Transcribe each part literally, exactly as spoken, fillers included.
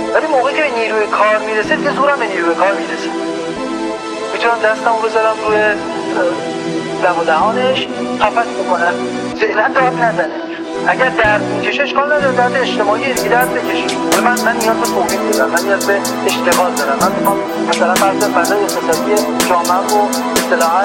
ولی موقعی که به نیروی کار میرسه دیگه زورم به نیروی کار میرسه. میتونم دستمو بذارم روی لب و دهانش قفس بکنم، فعلا داد نزنه. اگر درد میکشه اشکال نداره، درد اجتماعی دیگه درد بکشه. من من نیاز به توحید دارم، من نیاز به اشتغال دارم. من میخوام مثلا فرض فضای اقتصادی جامعه رو اصطلاحاً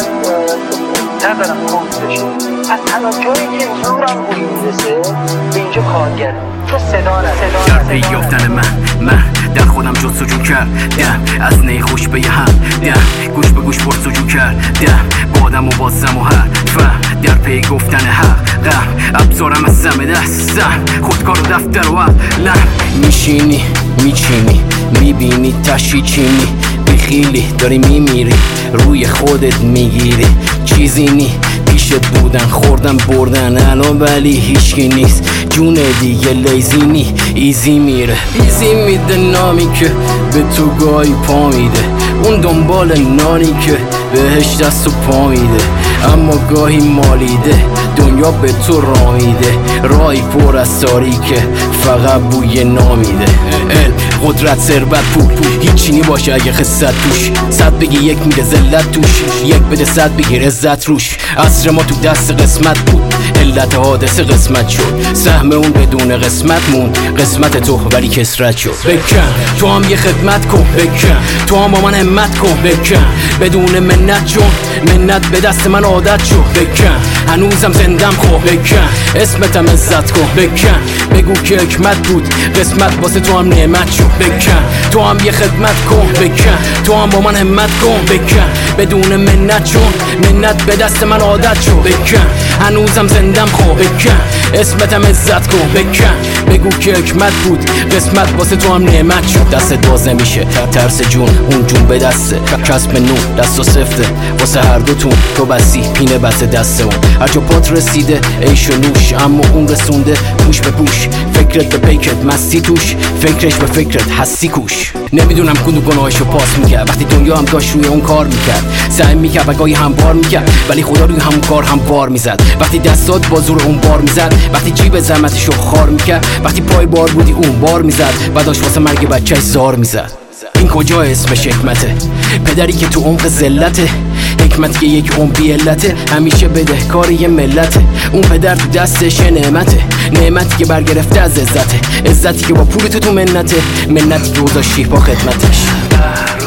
نذارم کند بشه. از تنها جایی که زورم روی میرسه به اینجا کارگره، تو صدا نه در پی یافتن من من در خودم جستجو کردم، از نی خوش به هم دم، گوش به گوش پرسجو کردم، بادم و بازم و حرفم در پی گفتن حقم، ابزارم از سم دستم، خودکار و دفتر و علم. میشینی میچینی میبینی تشی چینی، بخیلی داری میمیری روی خودت میگیری، چیزی نی پیشت بودن خوردن بردن الان ولی هیچکی نیست، جون دیگه لیزی نی ایزی میره، ایزی میده نامی که به تو گاهی پا میده، اون دنبال نانی که بهش دست و پا میده، اما گاهی مالیده دنیا به تو را میده، رای پر از تاریکه فقط بوی نامیده. علم قدرت ثروت پول هیچی نی باشه اگه خست توش، صد بگی یک میده ذلت توش، یک بده صد بگیر عزت روش. عصر ما تو دست قسمت بود، علت حادثه قسمت شد، سهم اون بدون قسمت موند، قسمت تو ولی کسرت شد. بکن تو هم یه خدمت کن، بکن تو هم با من همت کن، بکن بدون منت چون منت به دست من عادت شد، بکن هنوزم زندم خوب، بکن اسمتم عزت کن، بکن بگو که حکمت بود قسمت واسه تو هم نعمت شد، بکن تو هم یه خدمت کن، بکن تو هم با من همت کن، بکن بدون منت چون منت به دست من عادت شد، بکن هنوزم زندم خوب، بکن اسمتم عزت کن، بکن بگو که حکمت بود قسمت واسه تو هم نعمت شد. دستت باز نمیشه ترس جون، اون جون به دسته، کسب نو دست و سفته واسه هر دوتون، تو بسی پینه بس دستمون، هر جا پات رسیده عیش و نوش، اما اون رسونده پوش به پوش، فکرت به پیکت مستی توش، فکرش به فکرت هستی کوش. نمیدونم کدوم گناهشو پاس میکرد وقتی دنیا هم داشت روی اون کار میکرد، سعی میکرد و گاهی هم بار میکرد ولی خدا روی همون کار هم بار میزد، وقتی دستات با زور اون بار میزد، وقتی جیب زحمتشو خار میکرد، وقتی پای بار بودی اون بار میزد و داشت واسه مرگ بچه‌ش زار میزد. این کجا اسمش حکمته؟ پدری که تو عمق ذلته، حکمتی که یک عمر بی علته، همیشه بدهکار یه ملته، اون پدر تو دستش نعمته، نعمتی که برگرفته از عزته، عزتی که با پول تو تو منته، منتی که گذاشتی با خدمتش.